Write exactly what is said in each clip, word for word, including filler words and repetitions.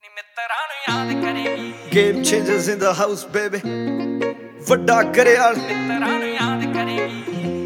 Game changers in the house, baby. ਵੱਡਾ ਕਰਿਆਲ ਮਿੱਤਰਾਂ ਨੂੰ ਯਾਦ ਕਰੇਗੀ।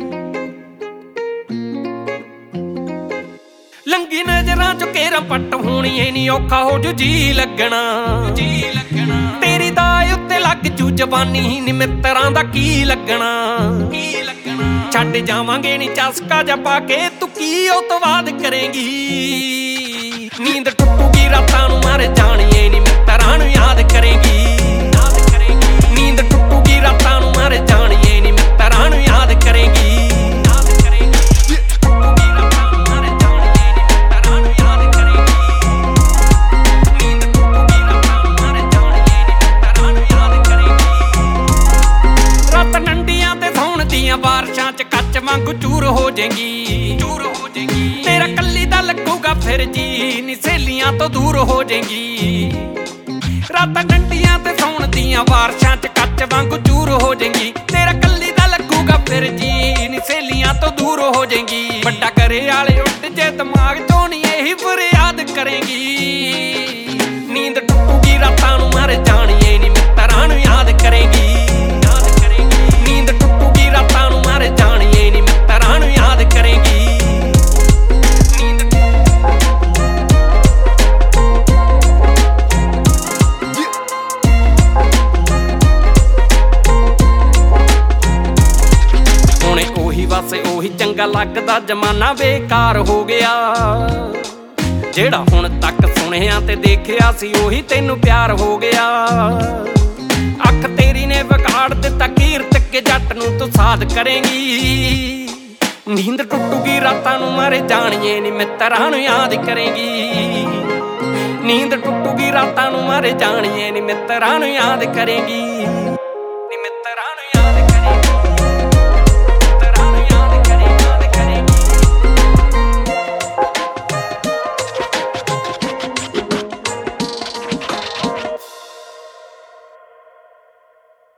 ਲੰਗੀ ਨਜ਼ਰਾਂ ਚੋਂ ਕੇਰਾਂ ਪੱਟ ਹੋਣੀ ਏ ਨੀ ਔਖਾ ਹੋ ਜੂ ਜੀ ਲੱਗਣਾ ਜੀ ਲੱਗਣਾ ਤੇਰੀ ਦਾ ਉੱਤੇ ਲੱਗ ਜੂ ਜਵਾਨੀ ਨੀ ਮਿੱਤਰਾਂ ਦਾ ਕੀ ਲੱਗਣਾ ਕੀ ਲੱਗਣਾ ਛੱਡ ਜਾਵਾਂਗੇ ਨੀ ਚਸਕਾ ਜਾ ਪਾ ਕੇ ਤੂੰ ਕੀ ਉਹ ਤੋਂ ਬਾਅਦ ਕਰੇਗੀ। ਨੀਂਦ ਟੁੱਟੂਗੀ ਰਾਤਾਂ ਨੂੰ ਮਰ ਜਾਣੀਏ ਨੀ ਮਿੱਤਰਾਂ ਨੂੰ ਯਾਦ ਕਰੇਗੀ ਯਾਦ ਕਰੇਗੀ ਨੀਂਦ ਟੁੱਟੂਗੀ ਰਾਤਾਂ ਨੂੰ ਮਰ ਜਾਣੀਏ ਨੀ ਮਿੱਤਰਾਂ ਨੂੰ ਯਾਦ ਕਰੇਗੀ ਯਾਦ ਕਰੇਗੀ ਟੁੱਟੂਗੀ ਰਾਤਾਂ ਨੂੰ ਮਰ ਜਾਣੀਏ ਨੀ ਮਿੱਤਰਾਂ ਨੂੰ ਯਾਦ ਕਰੇਗੀ ਨੀਂਦ ਟੁੱਟੂਗੀ ਰਾਤਾਂ ਨੂੰ ਮਰ ਜਾਣੀਏ ਨੀ ਮਿੱਤਰਾਂ ਨੂੰ ਯਾਦ ਕਰੇਗੀ। ਰਾਤ ਨੰਡੀਆਂ ਤੇ ਸੌਣ ਦੀਆਂ ਬਾਰਿਸ਼ਾਂ ਚ ਕੱਚ ਵਾਂਗੂ ਚੂਰ ਹੋ ਜਾਏਗੀ ਚੂਰ ਹੋ ਜਾਏਗੀ ਤੇਰਾ ਕੱਲੀ ਦਾ ਲੱਗੂਗਾ ਫਿਰ ਜੀ ਨੀ ਸਹੇਲੀਆਂ ਤੋਂ ਦੂਰ ਹੋ ਜਾਏਗੀ। ਰਾਤਾਂ ਡੰਡੀਆਂ ਤੇ ਸੌਣ ਦੀਆਂ ਬਾਰਿਸ਼ਾਂ ਚ ਕੱਚ ਵਾਂਗੂ ਚੂਰ ਹੋ ਜਾਏਗੀ ਤੇਰਾ ਕੱਲੀ ਦਾ ਲੱਗੂਗਾ ਫਿਰ ਜੀ ਨੀ ਸਹੇਲੀਆਂ ਤੋਂ ਦੂਰ ਹੋ ਜਾਏਗੀ। ਵੱਡਾ ਕਰੇ ਵਾਲੇ ਉੱਡ ਜੇ ਦਿਮਾਗ ਚੋਂ ਨੀ ਇਹੀ ਫਰਿਆਦ ਕਰੇਗੀ। ਨੀਂਦ ਟੁੱਟੂਗੀ ਰਾਤਾਂ ਨੂੰ ਮਰ ਜਾਣੀਏ ਨੀ ਮਿੱਤਰਾਂ ਨੂੰ ਯਾਦ ਕਰੇਗੀ ਯਾਦ ਕਰੇਗੀ ਨੀਂਦ ਟੁੱਟੂਗੀ ਰਾਤਾਂ ਨੂੰ ਮਰ ਜਾਣੀਏ ਨੀ ਮਿੱਤਰਾਂ ਨੂੰ ਯਾਦ ਕਰੇਗੀ। ਬਸ ਉਹੀ ਚੰਗਾ ਲੱਗਦਾ ਜ਼ਮਾਨਾ ਬੇਕਾਰ ਹੋ ਗਿਆ ਜਿਹੜਾ ਹੁਣ ਤੱਕ ਸੁਣਿਆ ਤੇ ਦੇਖਿਆ ਸੀ ਉਹੀ ਤੈਨੂੰ ਪਿਆਰ ਹੋ ਗਿਆ। ਅੱਖ ਤੇਰੀ ਨੇ ਵਿਗਾੜ ਦਿੱਤਾ ਕੀਰਤ ਕੇ ਜੱਟ ਨੂੰ ਤੂੰ ਸਾਧ ਕਰੇਂਗੀ। ਨੀਂਦ ਟੁੱਟੂਗੀ ਰਾਤਾਂ ਨੂੰ ਮਰ ਜਾਣੀਏ ਨੀ ਮਿੱਤਰਾਂ ਨੂੰ ਯਾਦ ਕਰੇਗੀ। ਨੀਂਦ ਟੁੱਟੂਗੀ ਰਾਤਾਂ ਨੂੰ ਮਰ ਜਾਣੀਏ ਨੀ ਮਿੱਤਰਾਂ ਨੂੰ ਯਾਦ ਕਰੇਗੀ।